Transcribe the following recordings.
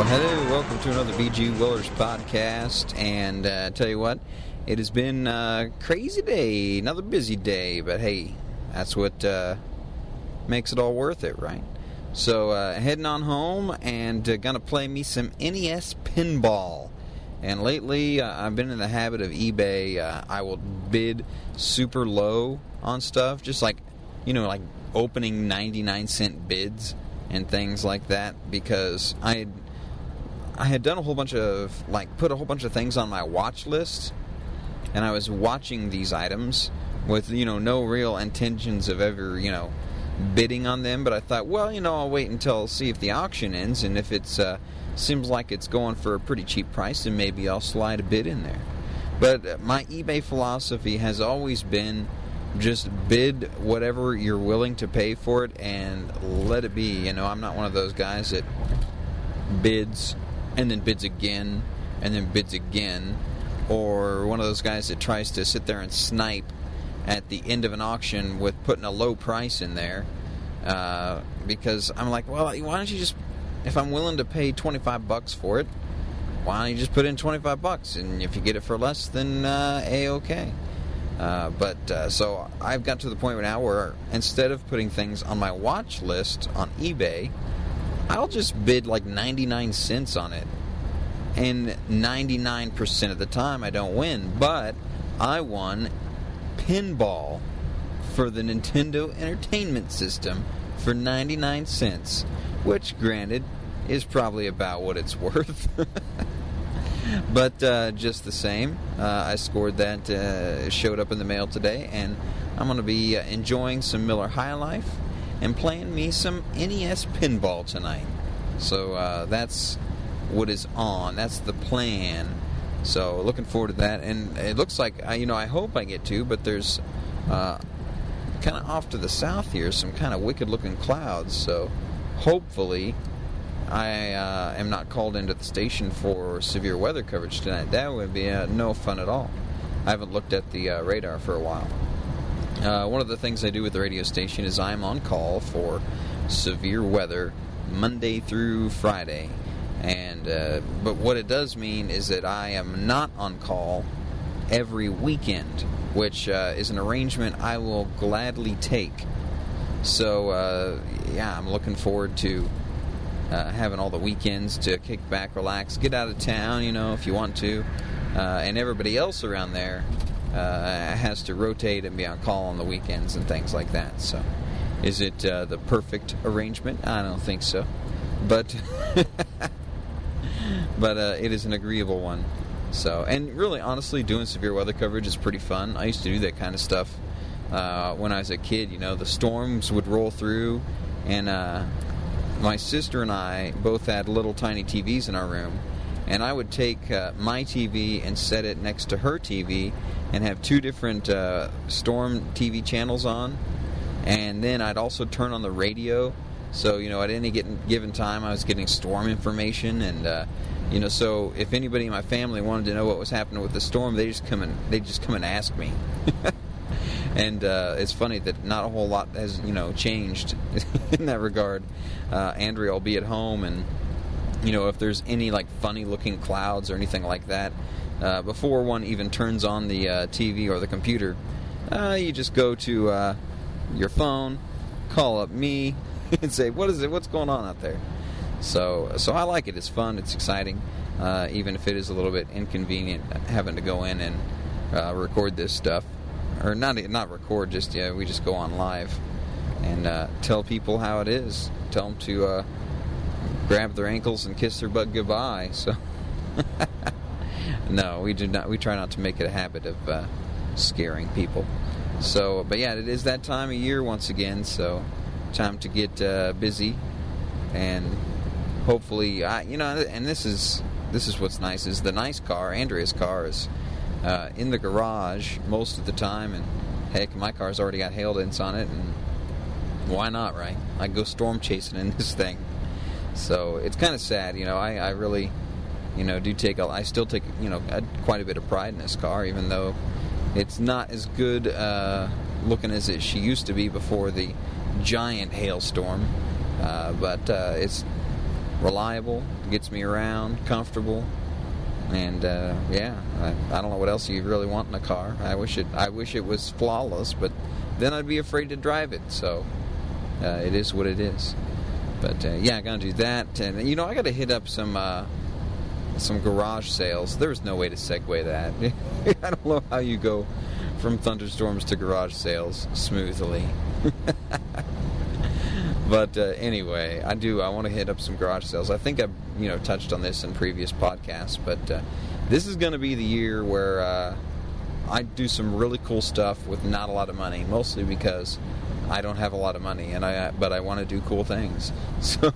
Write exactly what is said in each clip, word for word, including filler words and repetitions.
Hello, welcome to another B G Willers podcast, and uh, tell you what, it has been a crazy day, another busy day, but hey, that's what uh, makes it all worth it, right? So, uh, heading on home, and uh, gonna play me some N E S pinball. And lately, uh, I've been in the habit of eBay. Uh, I will bid super low on stuff, just like, you know, like opening ninety-nine cent bids and things like that, because I had, I had done a whole bunch of, like, put a whole bunch of things on my watch list, and I was watching these items with, you know, no real intentions of ever, you know, bidding on them, but I thought, well, you know, I'll wait until, see if the auction ends, and if it's, uh, seems like it's going for a pretty cheap price, then maybe I'll slide a bid in there. But my eBay philosophy has always been just bid whatever you're willing to pay for it and let it be. You know, I'm not one of those guys that bids and then bids again and then bids again, or one of those guys that tries to sit there and snipe at the end of an auction with putting a low price in there, uh, because I'm like, well, why don't you just, if I'm willing to pay twenty-five bucks for it, why don't you just put in twenty-five bucks, and if you get it for less, then uh, A-okay. Uh, but, uh, so I've got to the point now where instead of putting things on my watch list on eBay, I'll just bid like ninety-nine cents on it. And ninety-nine percent of the time I don't win, but I won pinball for the Nintendo Entertainment System for ninety-nine cents, which, granted, is probably about what it's worth. But uh, just the same, uh, I scored that, uh, showed up in the mail today, and I'm going to be uh, enjoying some Miller High Life and playing me some N E S pinball tonight. So uh, that's what is on. That's the plan. So looking forward to that. And it looks like, I, you know, I hope I get to, but there's uh, kind of off to the south here some kind of wicked-looking clouds. So hopefully I uh, am not called into the station for severe weather coverage tonight. That would be uh, no fun at all. I haven't looked at the uh, radar for a while. Uh, one of the things I do with the radio station is I'm on call for severe weather Monday through Friday. And uh, but what it does mean is that I am not on call every weekend, which uh, is an arrangement I will gladly take. So, uh, yeah, I'm looking forward to Uh, having all the weekends to kick back, relax, get out of town, you know, if you want to. Uh, and everybody else around there uh, has to rotate and be on call on the weekends and things like that. So, is it uh, the perfect arrangement? I don't think so. But, but uh, it is an agreeable one. So, and really, honestly, doing severe weather coverage is pretty fun. I used to do that kind of stuff uh, when I was a kid. You know, the storms would roll through, and uh, my sister and I both had little tiny T Vs in our room, and I would take uh, my T V and set it next to her T V and have two different uh, storm T V channels on, and then I'd also turn on the radio. So, you know, at any given time I was getting storm information, and uh, you know, so if anybody in my family wanted to know what was happening with the storm, they just come and they just come and ask me. And uh, it's funny that not a whole lot has, you know, changed in that regard. Uh, Andrea will be at home, and, you know, if there's any, like, funny-looking clouds or anything like that, uh, before one even turns on the uh, T V or the computer, uh, you just go to uh, your phone, call up me, and say, what is it? What's going on out there? So, so I like it. It's fun. It's exciting, uh, even if it is a little bit inconvenient having to go in and uh, record this stuff. Or not not record, just, yeah, we just go on live and uh, tell people how it is. Tell them to uh, grab their ankles and kiss their butt goodbye. So, no, we do not. We try not to make it a habit of uh, scaring people. So, but yeah, it is that time of year once again. So, time to get uh, busy, and hopefully, I, you know, and this is this is what's nice is the nice car, Andrea's car, is Uh, in the garage most of the time, and heck, my car's already got hail dents on it, and why not, right? I go storm chasing in this thing. So it's kind of sad, you know. I, I really, you know, do take a, I still take, you know, a, quite a bit of pride in this car, even though it's not as good uh, looking as it she used to be before the giant hailstorm. Uh, but uh, it's reliable, gets me around, comfortable, and uh, yeah, I, I don't know what else you really want in a car. I wish it I wish it was flawless, but then I'd be afraid to drive it. So uh, it is what it is. But uh, yeah, I'm gonna do that, and you know, I got to hit up some uh, some garage sales. There's no way to segue that. I don't know how you go from thunderstorms to garage sales smoothly. But uh, anyway, I do. I want to hit up some garage sales. I think I've you know touched on this in previous podcasts, but uh, this is going to be the year where uh, I do some really cool stuff with not a lot of money, mostly because I don't have a lot of money, and I but I want to do cool things. So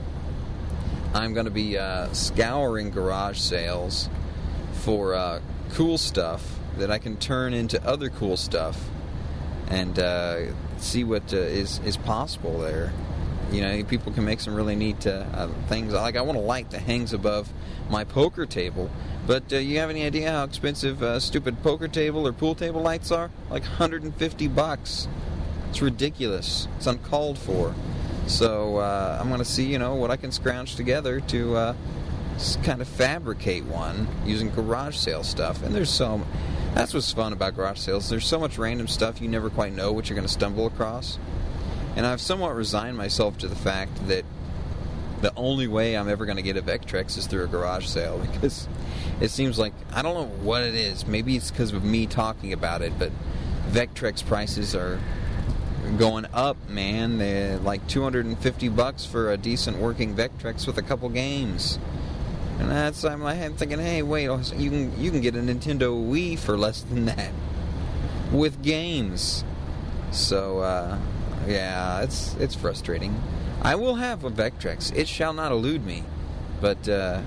I'm going to be uh, scouring garage sales for uh, cool stuff that I can turn into other cool stuff, and uh, see what uh, is is possible there. You know, people can make some really neat uh, uh, things. Like I want a light that hangs above my poker table. But uh, you have any idea how expensive uh, stupid poker table or pool table lights are? Like one hundred fifty bucks. It's ridiculous. It's uncalled for. So uh, I'm going to see, you know, what I can scrounge together to uh, kind of fabricate one using garage sale stuff. And there's so... That's what's fun about garage sales. There's so much random stuff you never quite know what you're going to stumble across. And I've somewhat resigned myself to the fact that the only way I'm ever going to get a Vectrex is through a garage sale, because it seems like, I don't know what it is. Maybe it's because of me talking about it, but Vectrex prices are going up, man. They're like two hundred fifty bucks for a decent working Vectrex with a couple games. And that's, I'm like, I'm thinking, hey, wait, you can you can get a Nintendo Wii for less than that with games. So, uh, yeah, it's it's frustrating. I will have a Vectrex. It shall not elude me. But uh,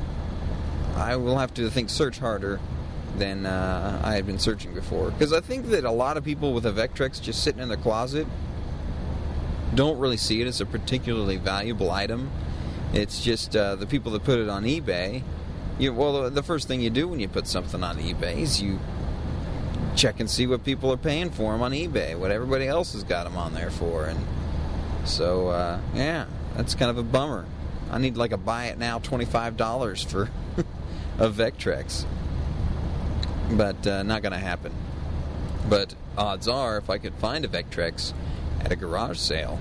I will have to think search harder than uh, I had been searching before. Because I think that a lot of people with a Vectrex just sitting in their closet don't really see it as a particularly valuable item. It's just uh, the people that put it on eBay. You, well, the first thing you do when you put something on eBay is you check and see what people are paying for them on eBay, what everybody else has got them on there for. And so, uh, yeah, that's kind of a bummer. I need like a buy it now twenty-five dollars for a Vectrex. But uh, not going to happen. But odds are, if I could find a Vectrex at a garage sale,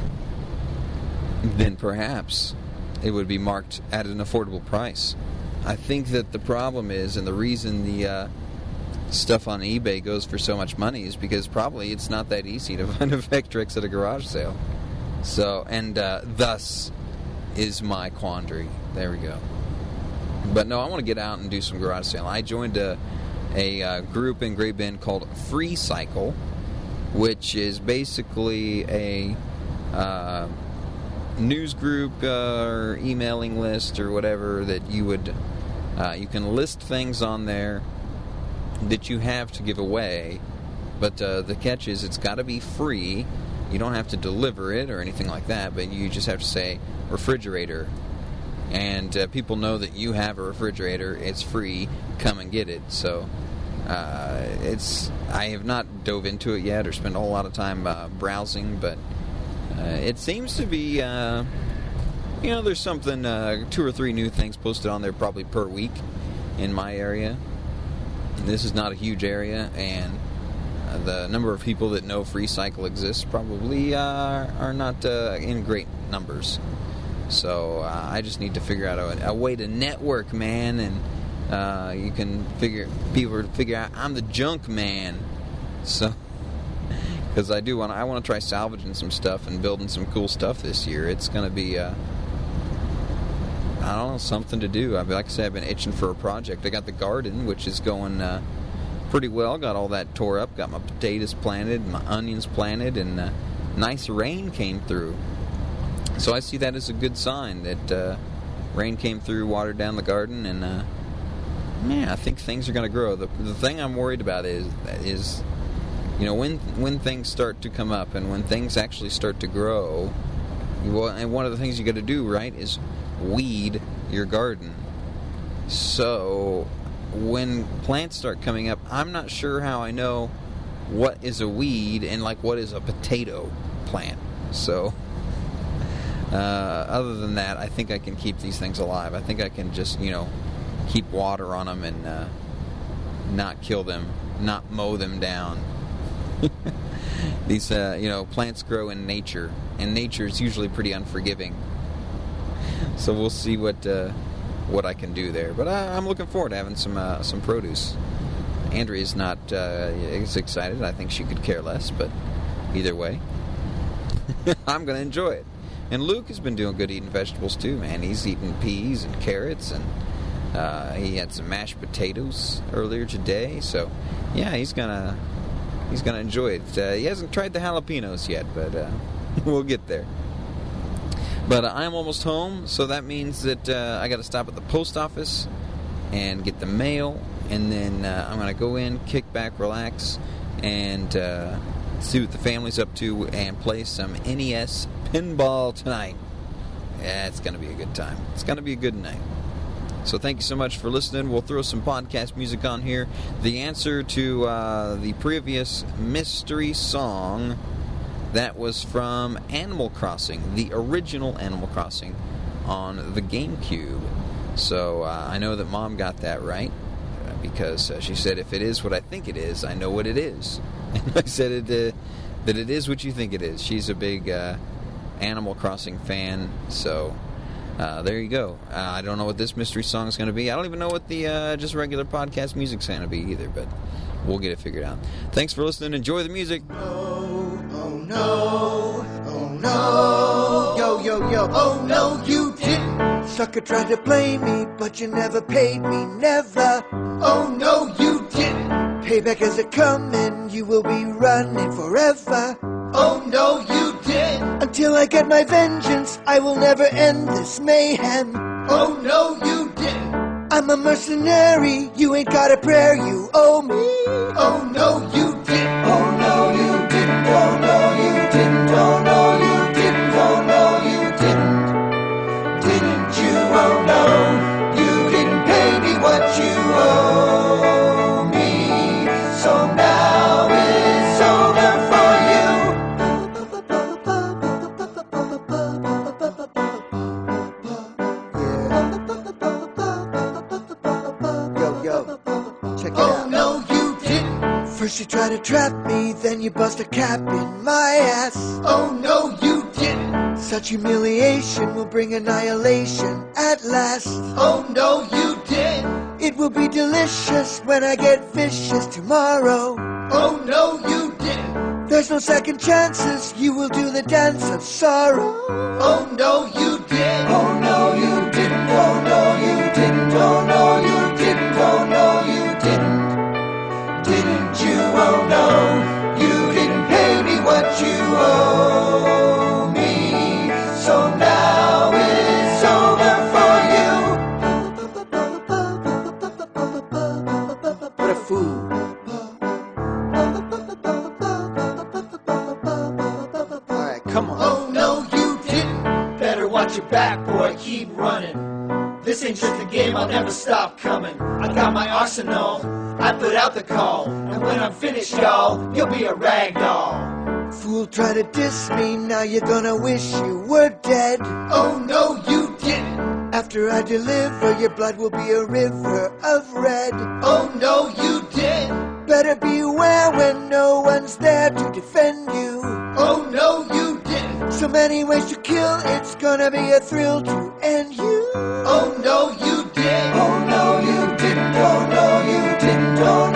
then perhaps it would be marked at an affordable price. I think that the problem is, and the reason the uh, stuff on eBay goes for so much money, is because probably it's not that easy to find a Vectrex at a garage sale. So, and uh, thus is my quandary. There we go. But no, I want to get out and do some garage sale. I joined a, a uh, group in Great Bend called Free Cycle, which is basically a uh, news group uh, or emailing list or whatever that you would uh, you can list things on there that you have to give away, but uh, the catch is it's got to be free. You don't have to deliver it or anything like that, but you just have to say refrigerator, and uh, people know that you have a refrigerator. It's free. Come and get it. So uh, it's I have not dove into it yet or spent a whole lot of time uh, browsing, but uh, it seems to be uh, you know there's something uh, two or three new things posted on there probably per week in my area. This is not a huge area, and uh, the number of people that know Free Cycle exists probably uh, are not uh, in great numbers. So uh, I just need to figure out a, a way to network, man, and uh, you can figure people figure out I'm the junk man. So because I do want I want to try salvaging some stuff and building some cool stuff this year. It's going to be uh, I don't know, something to do. I've, like I said, I've been itching for a project. I got the garden, which is going uh, pretty well. Got all that tore up. Got my potatoes planted, my onions planted, and uh, nice rain came through. So I see that as a good sign that uh, rain came through, watered down the garden, and uh, yeah, I think things are going to grow. The, the thing I'm worried about is is you know when when things start to come up and when things actually start to grow. Well, and one of the things you got to do, right, is weed your garden. So when plants start coming up, I'm not sure how I know what is a weed and like what is a potato plant. So Uh, other than that, I think I can keep these things alive. I think I can just, you know, keep water on them and uh, not kill them, not mow them down. These, uh, you know, plants grow in nature, and nature is usually pretty unforgiving. So we'll see what uh, what I can do there. But I, I'm looking forward to having some uh, some produce. Andrea's not uh, as excited. I think she could care less, but either way, I'm going to enjoy it. And Luke has been doing good eating vegetables too, man. He's eating peas and carrots, and uh, he had some mashed potatoes earlier today. So, yeah, he's gonna he's gonna enjoy it. Uh, he hasn't tried the jalapenos yet, but uh, we'll get there. But uh, I'm almost home, so that means that uh, I got to stop at the post office and get the mail, and then uh, I'm gonna go in, kick back, relax, and uh, see what the family's up to, and play some N E S pinball tonight. Yeah, it's going to be a good time. It's going to be a good night. So thank you so much for listening. We'll throw some podcast music on here. The answer to uh, the previous mystery song, that was from Animal Crossing, the original Animal Crossing on the GameCube. So uh, I know that Mom got that right, because uh, she said, if it is what I think it is, I know what it is. And I said it, uh, that it is what you think it is. She's a big uh, Animal Crossing fan, so uh, there you go. Uh, I don't know what this mystery song is going to be. I don't even know what the uh, just regular podcast music's going to be either, but we'll get it figured out. Thanks for listening. Enjoy the music. Oh, oh no, oh no, yo, yo, yo, oh no, you didn't. Sucker tried to play me, but you never paid me, never. Oh no, you didn't. Payback is a coming, you will be running forever. Oh no, you did. Until I get my vengeance, I will never end this mayhem. Oh no, you didn't. I'm a mercenary, you ain't got a prayer, you owe me. Oh no, you didn't. Oh no, you didn't. Oh no, you didn't. Oh no, you didn't. Oh no, you didn't. Didn't you? Oh no, you didn't pay me what you owe me. So now it's over for you. Yo, yo, check it out. Oh no, you didn't. First you try to trap me, then you bust a cap in my ass. Oh no, you didn't. Such humiliation will bring annihilation at last. Oh no, you did. It will be delicious when I get vicious tomorrow. Oh no, you didn't. There's no second chances, you will do the dance of sorrow. Oh no, you did. Oh no, you didn't. Oh no, you didn't. Oh no, you didn't. Oh no, you didn't. Didn't you? Oh no, you didn't pay me what you owe me. So now it's over for you. What a fool. Alright, come on. Oh no, you didn't. Better watch your back, boy, keep running. This ain't just a game, I'll never stop coming. I got my arsenal, I put out the call. And when I'm finished, y'all, you'll be a rag doll. Fool, try to diss me, now you're gonna wish you were dead. Oh no, you didn't. After I deliver, your blood will be a river of red. Oh no, you did. Better beware when no one's there to defend you. Oh no, you didn't. So many ways to kill, it's gonna be a thrill to end you. Oh no, you did. Oh no, you didn't. Oh no, you didn't. Oh